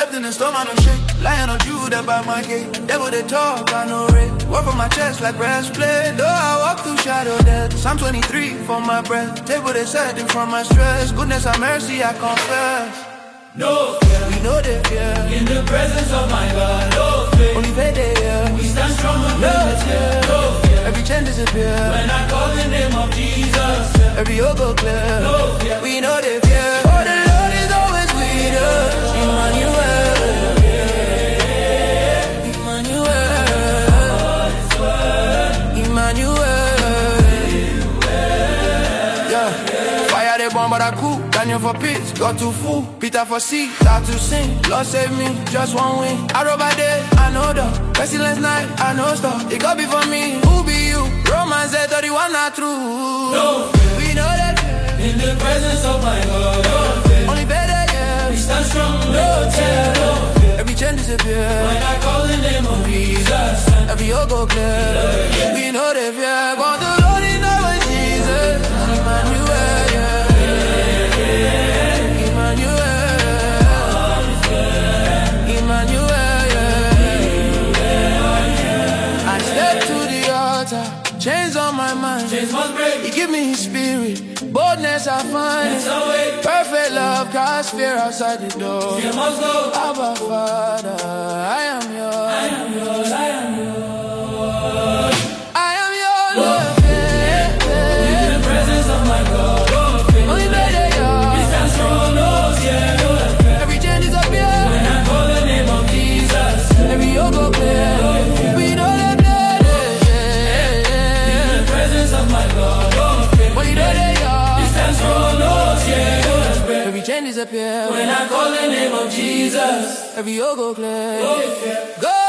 Stepped in the storm, I don't shake. Lying on you, that by my gate. Devil they talk, I know it. Work from my chest like breastplate. Though I walk through shadow death. Psalm 23 for my breath. Table they setting from my stress. Goodness and mercy, I confess. No fear, we know they fear. In the presence of my God, no fear. Only faith they hear. We stand strong and no fear. No fear, every chain disappear. When I call the name of Jesus, every yoke go clear. No fear, we know they fear. For the Lord is always with us. Emmanuel, Emmanuel, yeah. Fire they burn, but I cool. Daniel for peace, God to fool. Peter for sea, start to sing. Lord save me, just one win. Arrow by day, I know the pestilence night, I know stop. It got before me, who be you? Romans 8:31 not true. No fear, we know that in the presence of my God, no fear. Only better, yeah. We stand strong, no fear, no fear. Every chain disappear. When I call the name of Jesus, every yoke go clear. We know they fear. But the Lord is always Jesus. Emmanuel, yeah. Chains on my mind, chains must break. He give me His spirit, boldness I find. Perfect love, cast fear outside the door. Fear must go. Abba Father, I am yours. I am yours. I am yours. I am yours. Lord. In the presence of my God, no fear. Only better, yeah. We stand strong, no fear, no fear. Every chain disappear. When I call the name of Jesus, every yoke go clear. We know that. Every chain disappear. When I call the name of Jesus, every yoke go clear. No fear. Go.